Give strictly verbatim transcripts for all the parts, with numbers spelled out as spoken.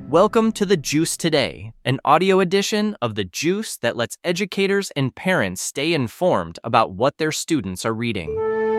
Welcome to The Juice Today, an audio edition of The Juice that lets educators and parents stay informed about what their students are reading.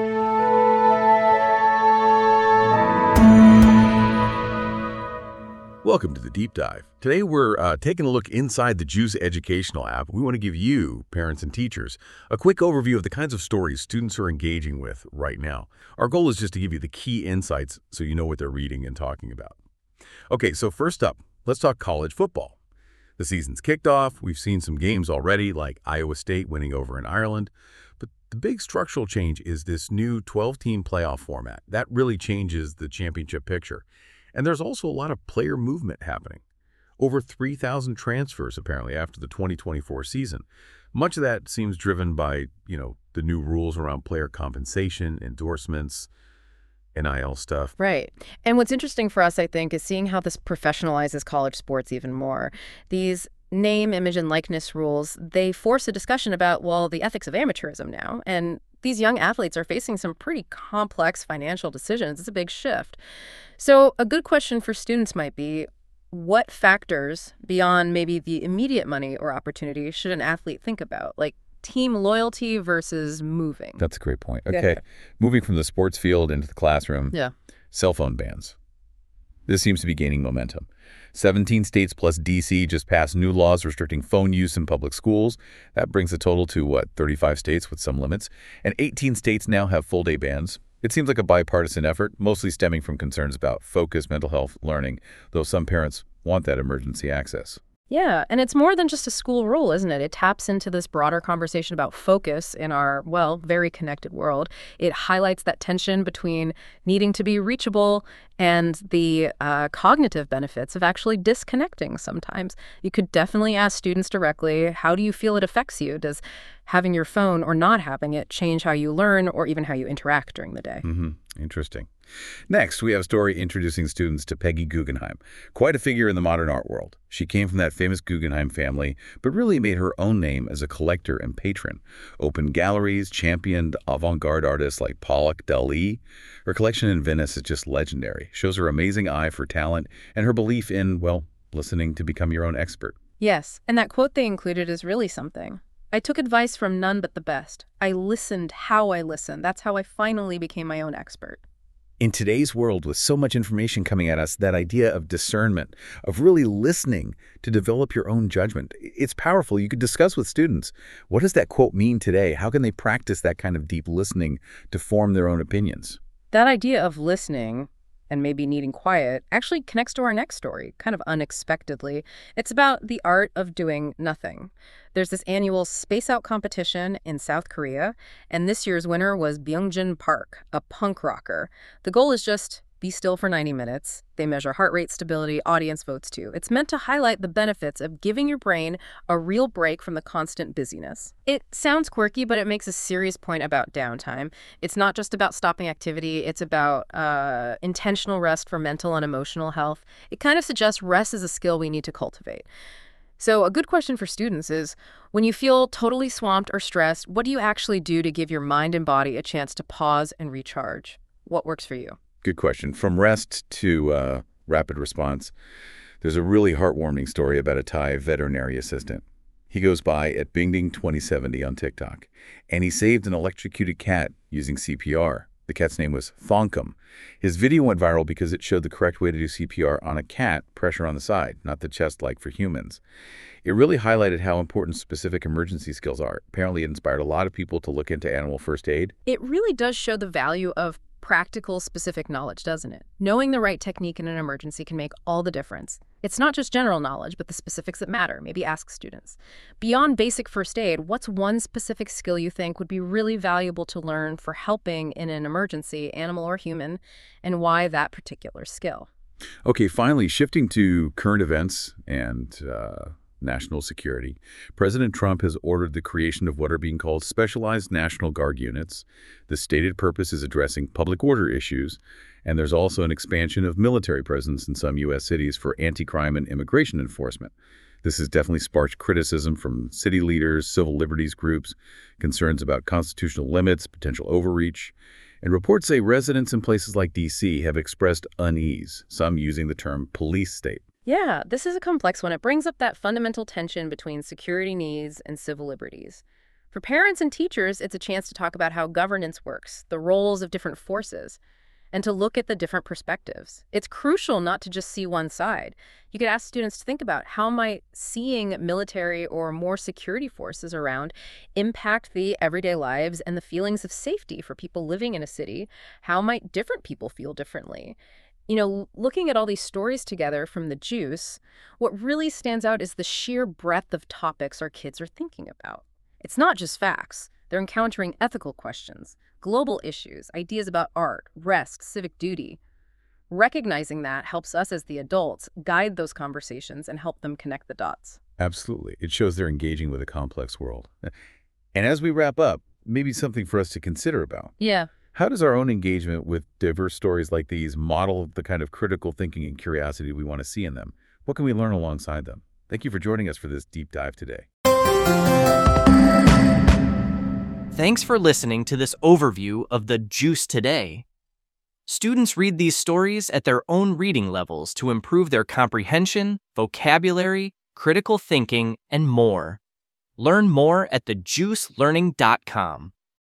Welcome to the Deep Dive. Today we're uh, taking a look inside the Juice educational app. We want to give you, parents and teachers, a quick overview of the kinds of stories students are engaging with right now. Our goal is just to give you the key insights so you know what they're reading and talking about. Okay, so first up, let's talk college football. The season's kicked off. We've seen some games already, like Iowa State winning over in Ireland. But the big structural change is this new twelve-team playoff format. That really changes the championship picture. And there's also a lot of player movement happening. Over three thousand transfers, apparently, after the twenty twenty-four season. Much of that seems driven by, you know, the new rules around player compensation, endorsements, N I L stuff. Right. And what's interesting for us, I think, is seeing how this professionalizes college sports even more. These name, image, and likeness rules, they force a discussion about, well, the ethics of amateurism now. And these young athletes are facing some pretty complex financial decisions. It's a big shift. So a good question for students might be, what factors beyond maybe the immediate money or opportunity should an athlete think about? Like team loyalty versus moving. That's a great point. Okay, yeah. Moving from the sports field into the classroom. Yeah. Cell phone bans. This seems to be gaining momentum. seventeen states plus D C just passed new laws restricting phone use in public schools. That brings the total to, what, thirty-five states with some limits. And eighteen states now have full-day bans. It seems like a bipartisan effort, mostly stemming from concerns about focus, mental health, learning, though some parents want that emergency access. Yeah, and it's more than just a school rule, isn't it? It taps into this broader conversation about focus in our, well, very connected world. It highlights that tension between needing to be reachable and the uh, cognitive benefits of actually disconnecting sometimes. You could definitely ask students directly, how do you feel it affects you? Does having your phone or not having it change how you learn or even how you interact during the day? Mm-hmm. Interesting. Next, we have a story introducing students to Peggy Guggenheim, quite a figure in the modern art world. She came from that famous Guggenheim family, but really made her own name as a collector and patron. Opened galleries, championed avant-garde artists like Pollock, Dali. Her collection in Venice is just legendary. Shows her amazing eye for talent and her belief in, well, listening to become your own expert. Yes, and that quote they included is really something. I took advice from none but the best. I listened how I listened. That's how I finally became my own expert. In today's world, with so much information coming at us, that idea of discernment, of really listening to develop your own judgment, it's powerful. You could discuss with students, what does that quote mean today? How can they practice that kind of deep listening to form their own opinions? That idea of listening and maybe needing quiet actually connects to our next story, kind of unexpectedly. It's about the art of doing nothing. There's this annual Space Out competition in South Korea, and this year's winner was Byungjin Park, a punk rocker. The goal is just be still for ninety minutes. They measure heart rate stability, audience votes too. It's meant to highlight the benefits of giving your brain a real break from the constant busyness. It sounds quirky, but it makes a serious point about downtime. It's not just about stopping activity. It's about uh, intentional rest for mental and emotional health. It kind of suggests rest is a skill we need to cultivate. So a good question for students is, when you feel totally swamped or stressed, what do you actually do to give your mind and body a chance to pause and recharge? What works for you? Good question. From rest to uh, rapid response, there's a really heartwarming story about a Thai veterinary assistant. He goes by at Bingding twenty seventy on TikTok, and he saved an electrocuted cat using C P R. The cat's name was Thongkum. His video went viral because it showed the correct way to do C P R on a cat, pressure on the side, not the chest like for humans. It really highlighted how important specific emergency skills are. Apparently, it inspired a lot of people to look into animal first aid. It really does show the value of practical, specific knowledge, doesn't it? Knowing the right technique in an emergency can make all the difference. It's not just general knowledge, but the specifics that matter. Maybe ask students. Beyond basic first aid, what's one specific skill you think would be really valuable to learn for helping in an emergency, animal or human, and why that particular skill? Okay, finally, shifting to current events and uh, national security, President Trump has ordered the creation of what are being called specialized National Guard units. The stated purpose is addressing public order issues, and there's also an expansion of military presence in some U S cities for anti-crime and immigration enforcement. This has definitely sparked criticism from city leaders, civil liberties groups, concerns about constitutional limits, potential overreach. And reports say residents in places like D C have expressed unease, some using the term police state. Yeah, this is a complex one. It brings up that fundamental tension between security needs and civil liberties. For parents and teachers, it's a chance to talk about how governance works, the roles of different forces, and to look at the different perspectives. It's crucial not to just see one side. You could ask students to think about how might seeing military or more security forces around impact the everyday lives and the feelings of safety for people living in a city. How might different people feel differently? You know, looking at all these stories together from the Juice, what really stands out is the sheer breadth of topics our kids are thinking about. It's not just facts. They're encountering ethical questions, global issues, ideas about art, rest, civic duty. Recognizing that helps us as the adults guide those conversations and help them connect the dots. Absolutely. It shows they're engaging with a complex world. And as we wrap up, maybe something for us to consider about. Yeah. How does our own engagement with diverse stories like these model the kind of critical thinking and curiosity we want to see in them? What can we learn alongside them? Thank you for joining us for this deep dive today. Thanks for listening to this overview of the Juice Today. Students read these stories at their own reading levels to improve their comprehension, vocabulary, critical thinking, and more. Learn more at the juice learning dot com.